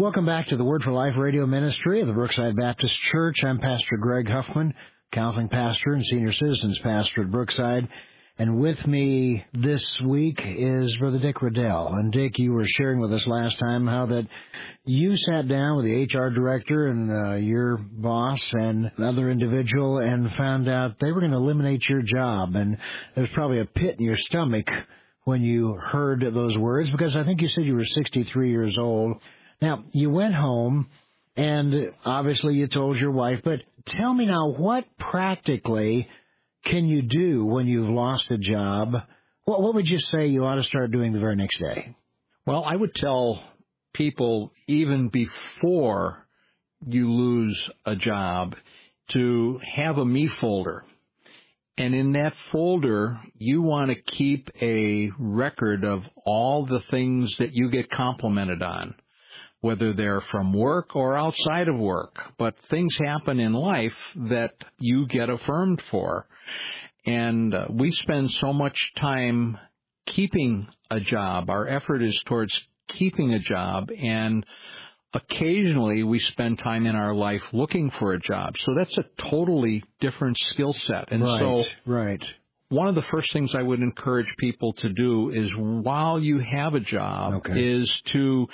Welcome back to the Word for Life radio ministry of the Brookside Baptist Church. I'm Pastor Greg Huffman, counseling pastor and senior citizens pastor at Brookside. And with me this week is Brother Dick Riddell. And Dick, you were sharing with us last time how that you sat down with the HR director and your boss and another individual and found out they were going to eliminate your job. And there was probably a pit in your stomach when you heard those words, because I think you said you were 63 years old. Now, you went home, and obviously you told your wife, but tell me now, what practically can you do when you've lost a job? What would you say you ought to start doing the very next day? Well, I would tell people, even before you lose a job, to have a me folder. And in that folder, you want to keep a record of all the things that you get complimented on, whether they're from work or outside of work. But things happen in life that you get affirmed for. And we spend so much time keeping a job. Our effort is towards keeping a job, and occasionally we spend time in our life looking for a job. So that's a totally different skill set. And Right. One of the first things I would encourage people to do is, while you have a job, is to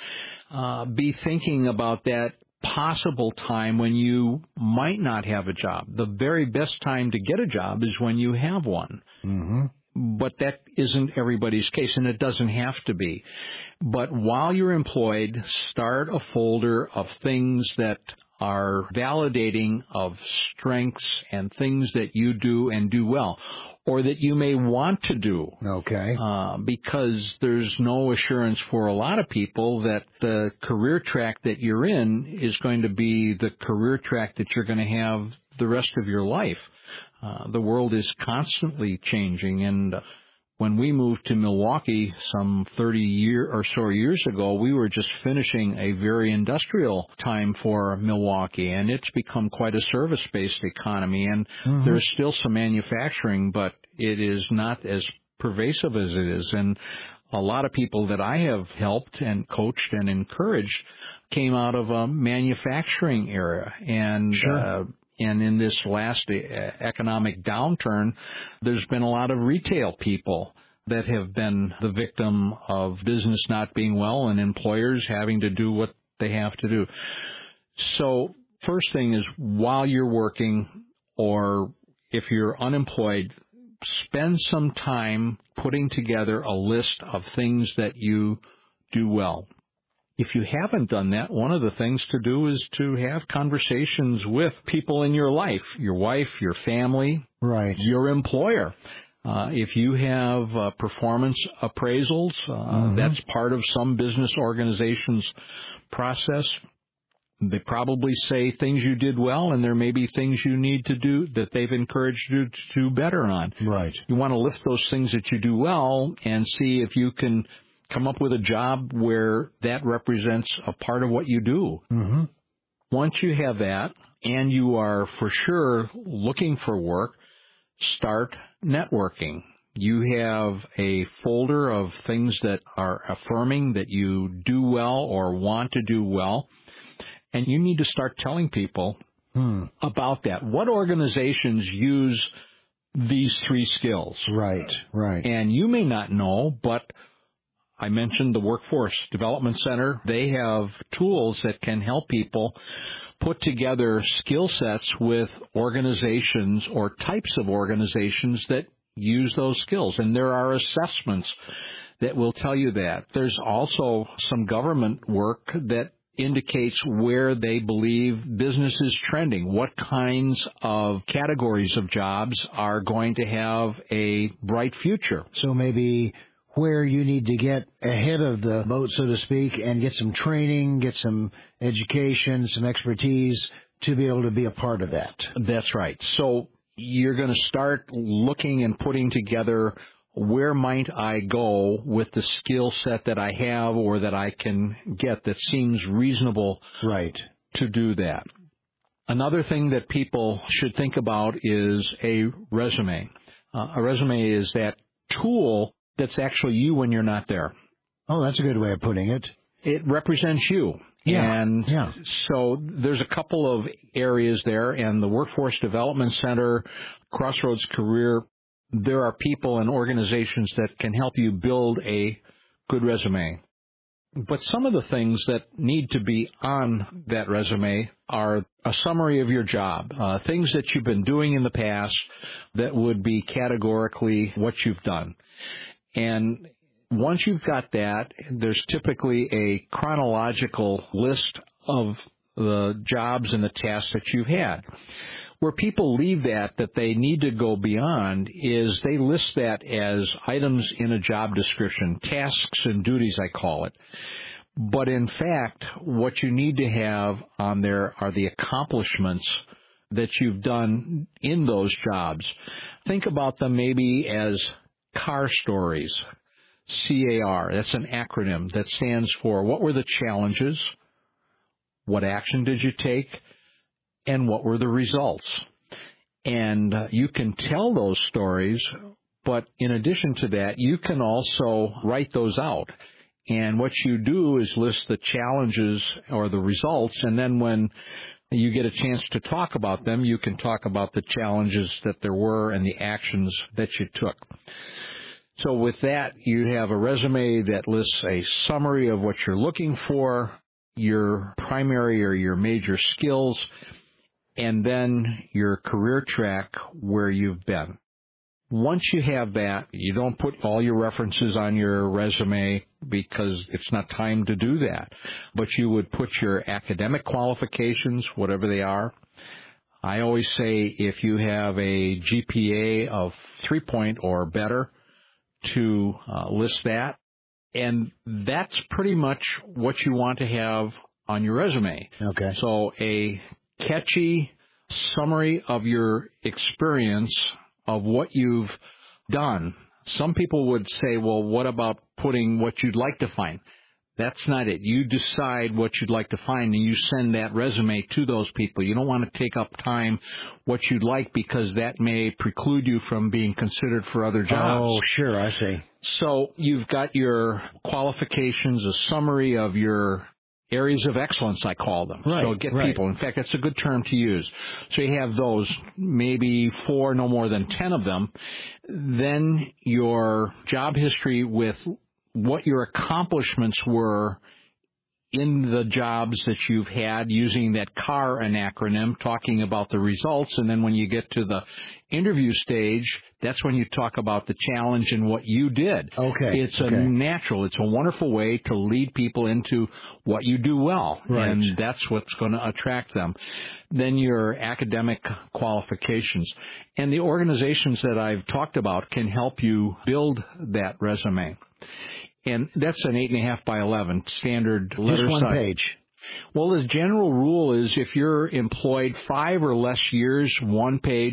be thinking about that possible time when you might not have a job. The very best time to get a job is when you have one. Mm-hmm. But that isn't everybody's case, and it doesn't have to be. But while you're employed, start a folder of things that are validating of strengths and things that you do and do well, or that you may want to do. Okay. Because there's no assurance for a lot of people that the career track that you're in is going to be the career track that you're going to have the rest of your life. The world is constantly changing, and when we moved to Milwaukee some 30 years ago, we were just finishing a very industrial time for Milwaukee, and it's become quite a service-based economy, and there's still some manufacturing, but it is not as pervasive as it is. And a lot of people that I have helped and coached and encouraged came out of a manufacturing era, and and in this last economic downturn, there's been a lot of retail people that have been the victim of business not being well and employers having to do what they have to do. So first thing is, while you're working, or if you're unemployed, spend some time putting together a list of things that you do well. If you haven't done that, one of the things to do is to have conversations with people in your life, your wife, your family, your employer. If you have performance appraisals, that's part of some business organization's process. They probably say things you did well, and there may be things you need to do that they've encouraged you to do better on. Right. You want to lift those things that you do well and see if you can come up with a job where that represents a part of what you do. Mm-hmm. Once you have that, and you are for sure looking for work, start networking. You have a folder of things that are affirming that you do well or want to do well, and you need to start telling people about that. What organizations use these three skills? Right. And you may not know, but I mentioned the Workforce Development Center. They have tools that can help people put together skill sets with organizations or types of organizations that use those skills. And there are assessments that will tell you that. There's also some government work that indicates where they believe business is trending, what kinds of categories of jobs are going to have a bright future. So maybe where you need to get ahead of the boat, so to speak, and get some training, get some education, some expertise to be able to be a part of that. That's right. So you're going to start looking and putting together, where might I go with the skill set that I have or that I can get that seems reasonable to do that. Another thing that people should think about is a resume. A resume is that tool that's actually you when you're not there. Oh, that's a good way of putting it. It represents you. And so there's a couple of areas there, and the Workforce Development Center, Crossroads Career, there are people and organizations that can help you build a good resume. But some of the things that need to be on that resume are a summary of your job, things that you've been doing in the past that would be categorically what you've done. And once you've got that, there's typically a chronological list of the jobs and the tasks that you've had. Where people leave that they need to go beyond is they list that as items in a job description, tasks and duties, I call it. But in fact, what you need to have on there are the accomplishments that you've done in those jobs. Think about them maybe as CAR stories. CAR, that's an acronym that stands for what were the challenges, what action did you take, and what were the results. And you can tell those stories, but in addition to that, you can also write those out. And what you do is list the challenges or the results, and then when you get a chance to talk about them, you can talk about the challenges that there were and the actions that you took. So with that, you have a resume that lists a summary of what you're looking for, your primary or your major skills, and then your career track where you've been. Once you have that, you don't put all your references on your resume because it's not time to do that. But you would put your academic qualifications, whatever they are. I always say if you have a GPA of 3 or better, to list that. And that's pretty much what you want to have on your resume. Okay. So a catchy summary of your experience of what you've done. Some people would say, well, what about putting what you'd like to find? That's not it. You decide what you'd like to find, and you send that resume to those people. You don't want to take up time what you'd like because that may preclude you from being considered for other jobs. Oh, sure, I see. So you've got your qualifications, a summary of your areas of excellence, I call them. Right, so get right. people. In fact, that's a good term to use. So you have those, maybe 4, no more than 10 of them. Then your job history with what your accomplishments were in the jobs that you've had using that CAR acronym, talking about the results. And then when you get to the interview stage, that's when you talk about the challenge and what you did. Okay. It's a natural, it's a wonderful way to lead people into what you do well. Right. And that's what's going to attract them. Then your academic qualifications. And the organizations that I've talked about can help you build that resume. And that's an 8.5 by 11 standard letter size. Just one page. Well, the general rule is if you're employed 5 or less years, 1 page,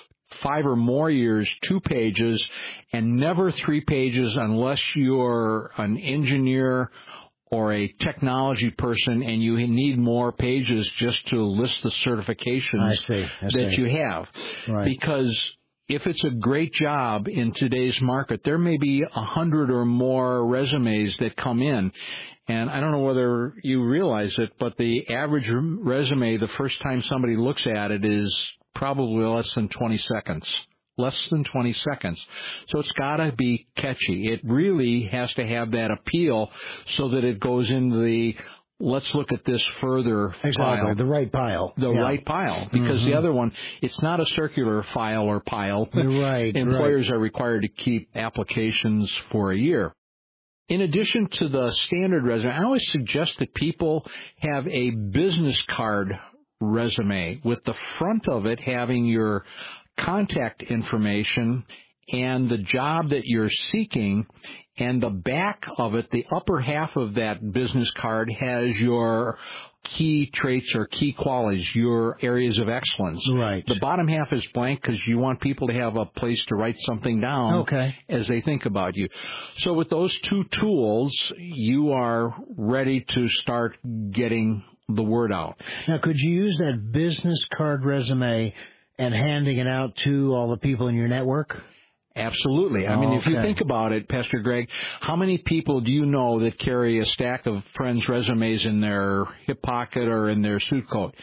5 or more years, 2 pages, and never 3 pages unless you're an engineer or a technology person and you need more pages just to list the certifications that you have. Right. Because if it's a great job in today's market, there may be 100 or more resumes that come in. And I don't know whether you realize it, but the average resume, the first time somebody looks at it, is probably less than 20 seconds. Less than 20 seconds. So it's got to be catchy. It really has to have that appeal so that it goes into the let's look at this further file. The right pile. The right pile. Because the other one, it's not a circular file or pile. Right. Employers are required to keep applications for a year. In addition to the standard resume, I always suggest that people have a business card resume with the front of it having your contact information and the job that you're seeking, and the back of it, the upper half of that business card has your key traits or key qualities, your areas of excellence. Right. The bottom half is blank because you want people to have a place to write something down as they think about you. So with those 2 tools, you are ready to start getting the word out. Now, could you use that business card resume and handing it out to all the people in your network? Absolutely. I mean, if you think about it, Pastor Greg, how many people do you know that carry a stack of friends' resumes in their hip pocket or in their suit coat?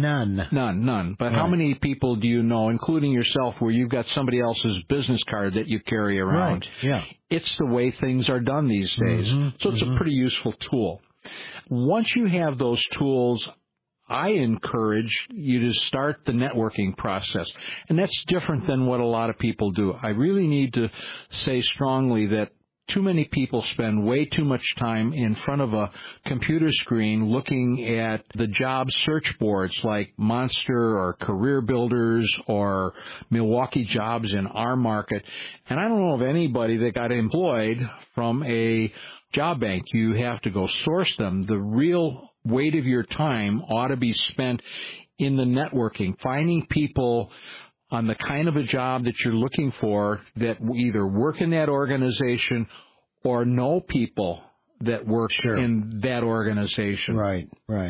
None. But how many people do you know, including yourself, where you've got somebody else's business card that you carry around? Right, yeah. It's the way things are done these days. So it's a pretty useful tool. Once you have those tools, I encourage you to start the networking process. And that's different than what a lot of people do. I really need to say strongly that too many people spend way too much time in front of a computer screen looking at the job search boards like Monster or Career Builders or Milwaukee Jobs in our market. And I don't know of anybody that got employed from a job bank. You have to go source them. The real weight of your time ought to be spent in the networking, finding people on the kind of a job that you're looking for that either work in that organization or know people that work in that organization. Right.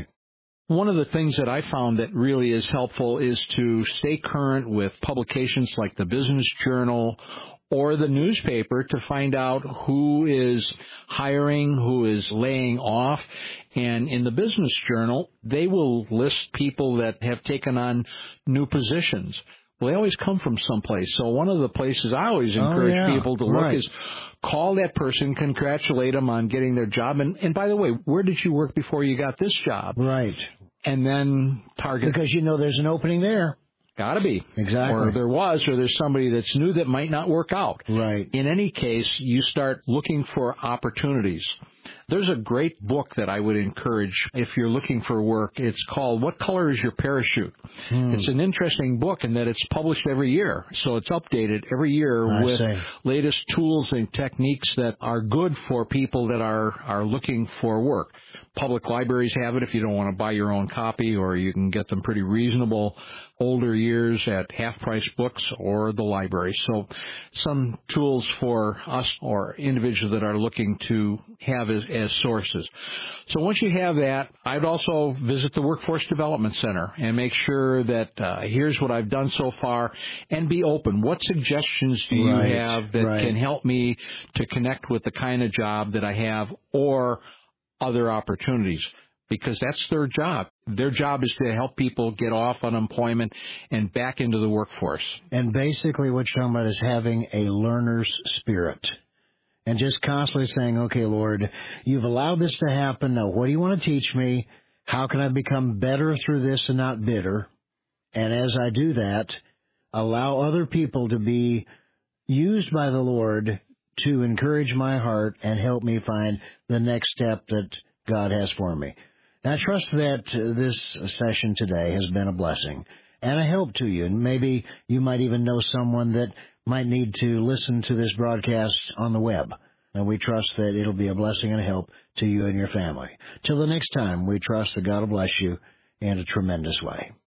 One of the things that I found that really is helpful is to stay current with publications like the Business Journal or the newspaper to find out who is hiring, who is laying off. And in the Business Journal, they will list people that have taken on new positions. Well, they always come from someplace. So one of the places I always encourage people to look is call that person, congratulate them on getting their job. And by the way, where did you work before you got this job? Right. And then target. Because you know there's an opening there. Gotta be. Exactly. Or there was, or there's somebody that's new that might not work out. Right. In any case, you start looking for opportunities. There's a great book that I would encourage if you're looking for work. It's called What Color is Your Parachute? It's an interesting book in that it's published every year. So it's updated every year with latest tools and techniques that are good for people that are looking for work. Public libraries have it if you don't want to buy your own copy, or you can get them pretty reasonable older years at half-price books or the library. So some tools for us or individuals that are looking to have as sources. So once you have that, I'd also visit the Workforce Development Center and make sure that here's what I've done so far, and be open. What suggestions do you have that can help me to connect with the kind of job that I have or other opportunities? Because that's their job. Their job is to help people get off unemployment and back into the workforce. And basically what you're talking about is having a learner's spirit. And just constantly saying, okay, Lord, you've allowed this to happen. Now, what do you want to teach me? How can I become better through this and not bitter? And as I do that, allow other people to be used by the Lord to encourage my heart and help me find the next step that God has for me. And I trust that this session today has been a blessing and a help to you. And maybe you might even know someone that might need to listen to this broadcast on the web. And we trust that it'll be a blessing and a help to you and your family. Till the next time, we trust that God will bless you in a tremendous way.